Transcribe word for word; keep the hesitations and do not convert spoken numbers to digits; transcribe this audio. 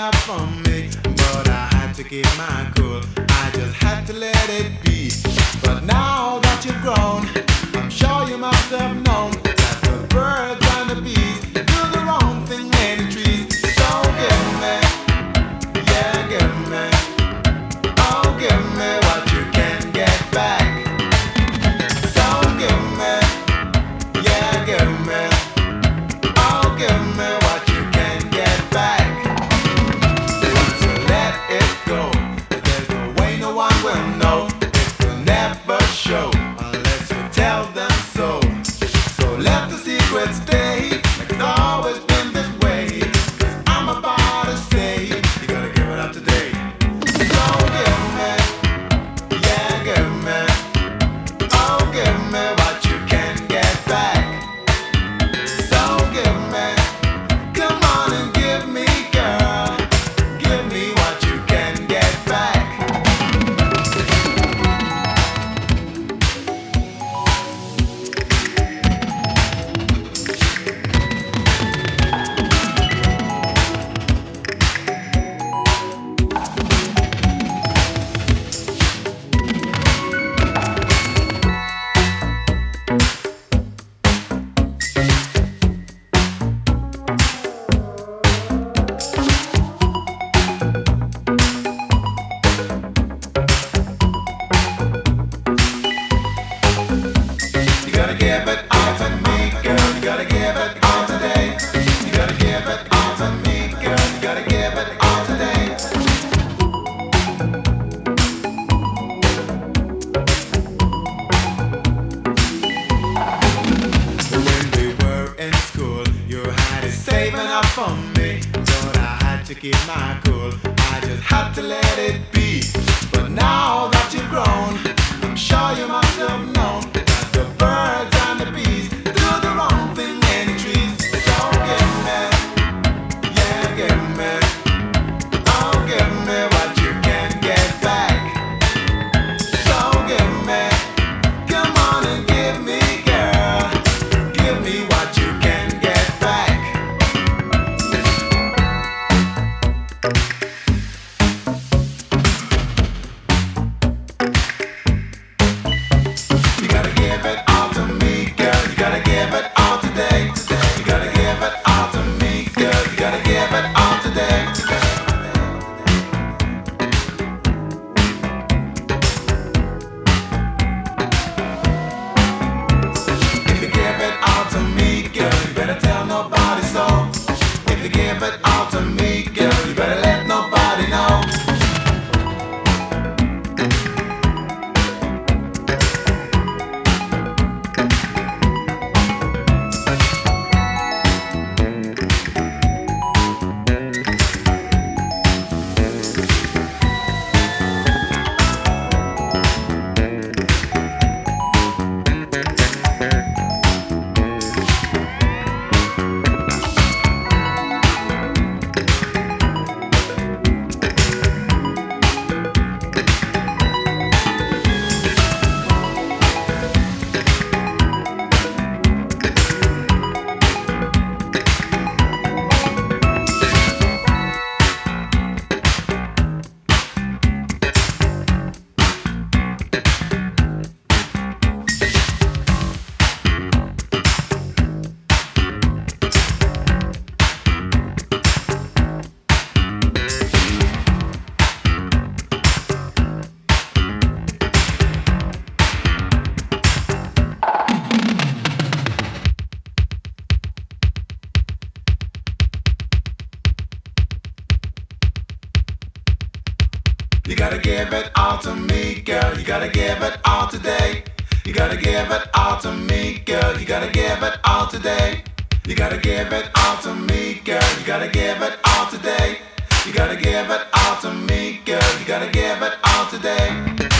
up from me, but I had to keep my cool. I just had to let it be. But now that you've grown, I'm sure you must have known that the birds and the bees do the wrong thing in the trees. So give me, yeah, give me, oh, give me what you can get back. So give me, yeah, give me, oh, give me what you can get back. Once you let it go, there's no way no one will know. It will never show unless you tell them so. So let the secret stay, like it's always been this way. 'Cause I'm about to say, you gotta give it up today. So give me, yeah, give me, oh, give me what you can get back. So give me, come on and give me, girl, give me what you can get back. You gotta give it all to me, girl. You gotta give it all today. You gotta give it all to me, girl. You gotta give it all today. When we were in school, you had it saving up for me, but I had to keep my cool. I just had to let it be. But now that you've grown, I'm sure you must have known that the birds and the bees do the wrong thing in the trees. So give me, yeah, give me, oh, give me what you can get back. So give me, come on and give me, girl, give me what you can get back. You gotta give it all to me, girl. You gotta give it all today. You gotta give it all to me, girl. You gotta give it all today. If you give it all to me, girl, you better tell nobody so. If you give it all to me, girl, you better let nobody know. You gotta give it all to me, girl. You gotta give it all today. You gotta give it all to me, girl. You gotta give it all today. You gotta give it all to me, girl. You gotta give it all today. You gotta give it all to me, girl. You gotta give it all today.